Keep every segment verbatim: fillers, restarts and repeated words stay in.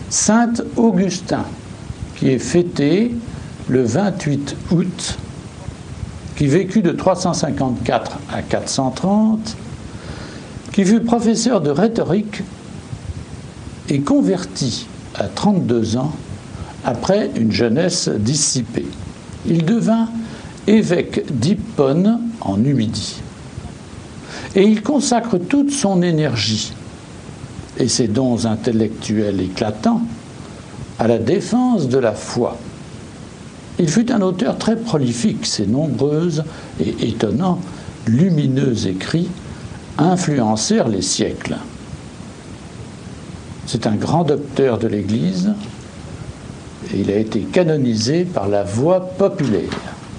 Saint Augustin, qui est fêté le vingt-huit août, qui vécut de trois cent cinquante-quatre à quatre cent trente, qui fut professeur de rhétorique et converti à trente-deux ans après une jeunesse dissipée. Il devint évêque d'Hippone en Numidie. Et il consacre toute son énergie et ses dons intellectuels éclatants à la défense de la foi. Il fut un auteur très prolifique, ses nombreux et étonnants, lumineux écrits influencèrent les siècles. C'est un grand docteur de l'Église et il a été canonisé par la voie populaire.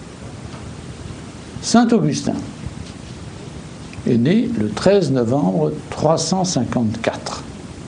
Saint Augustin est né le treize novembre trois cent cinquante-quatre.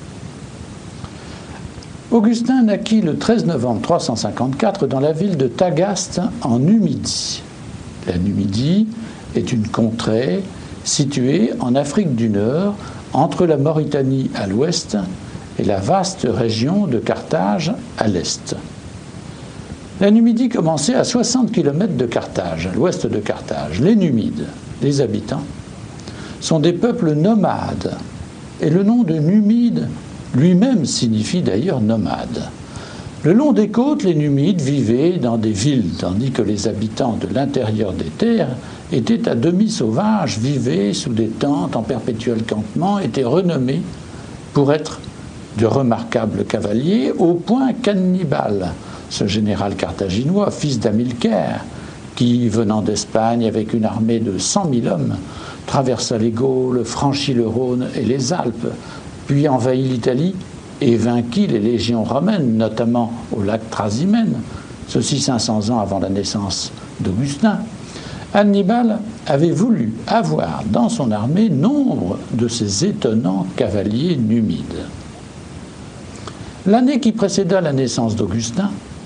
Augustin naquit le treize novembre trois cent cinquante-quatre dans la ville de Tagaste en Numidie. La Numidie est une contrée située en Afrique du Nord, entre la Mauritanie à l'ouest et la vaste région de Carthage à l'est. La Numidie commençait à soixante kilomètres de Carthage, à l'ouest de Carthage. Les Numides, les habitants, sont des peuples nomades. Et le nom de Numide lui-même signifie d'ailleurs nomade. Le long des côtes, les Numides vivaient dans des villes, tandis que les habitants de l'intérieur des terres étaient à demi sauvages, vivaient sous des tentes en perpétuel campement, étaient renommés pour être de remarquables cavaliers, au point qu'Hannibal, ce général carthaginois, fils d'Hamilcar, qui, venant d'Espagne avec une armée de cent mille hommes, traversa les Gaules, franchit le Rhône et les Alpes, puis envahit l'Italie et vainquit les légions romaines, notamment au lac Trasimène, ceci cinq cents ans avant la naissance d'Augustin. Hannibal avait voulu avoir dans son armée nombre de ces étonnants cavaliers numides. L'année qui précéda la naissance d'Augustin,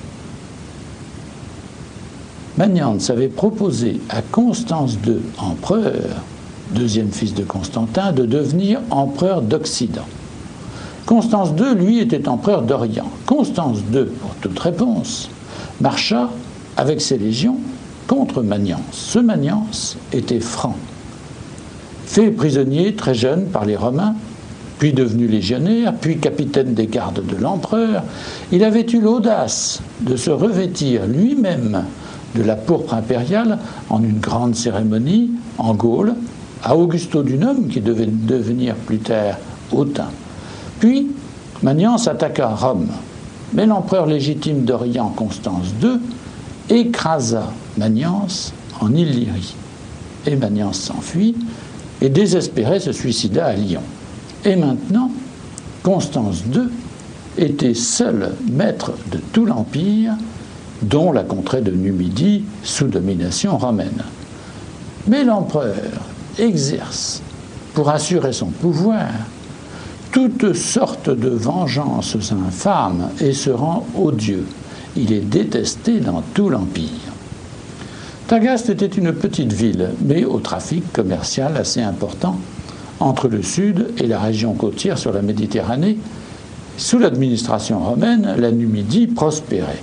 Magnence avait proposé à Constance deux, empereur, deuxième fils de Constantin, de devenir empereur d'Occident. Constance deux, lui, était empereur d'Orient. Constance deux, pour toute réponse, marcha avec ses légions contre Magnence. Ce Magnence était franc. Fait prisonnier très jeune par les Romains, puis devenu légionnaire, puis capitaine des gardes de l'empereur, il avait eu l'audace de se revêtir lui-même de la pourpre impériale en une grande cérémonie en Gaule, à Augusto Dunum, qui devait devenir plus tard Autun. Puis, Magnence attaqua Rome, mais l'empereur légitime d'Orient, Constance deux, écrasa Magnence en Illyrie. Et Magnence s'enfuit et, désespéré, se suicida à Lyon. Et maintenant, Constance deux était seul maître de tout l'Empire, dont la contrée de Numidie sous domination romaine. Mais l'empereur exerce, pour assurer son pouvoir, toutes sortes de vengeances infâmes et se rend odieux. Il est détesté dans tout l'Empire. Tagaste était une petite ville, mais au trafic commercial assez important entre le sud et la région côtière sur la Méditerranée. Sous l'administration romaine, la Numidie prospérait.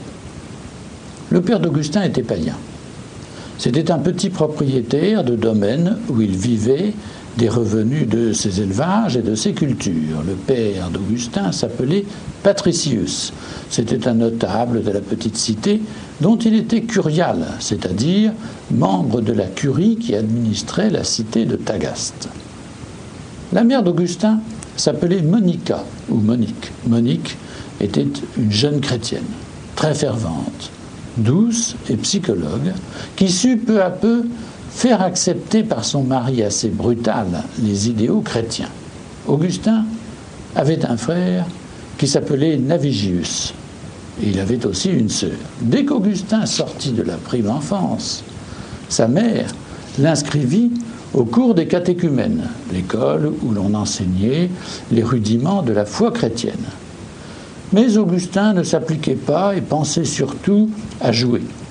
Le père d'Augustin était païen. C'était un petit propriétaire de domaine où il vivait des revenus de ses élevages et de ses cultures. Le père d'Augustin s'appelait Patricius. C'était un notable de la petite cité dont il était curial, c'est-à-dire membre de la curie qui administrait la cité de Tagaste. La mère d'Augustin s'appelait Monica, ou Monique. Monique était une jeune chrétienne, très fervente, douce et psychologue, qui sut peu à peu faire accepter par son mari assez brutal les idéaux chrétiens. Augustin avait un frère qui s'appelait Navigius, et il avait aussi une sœur. Dès qu'Augustin sortit de la prime enfance, sa mère l'inscrivit au cours des catéchumènes, l'école où l'on enseignait les rudiments de la foi chrétienne. Mais Augustin ne s'appliquait pas et pensait surtout à jouer.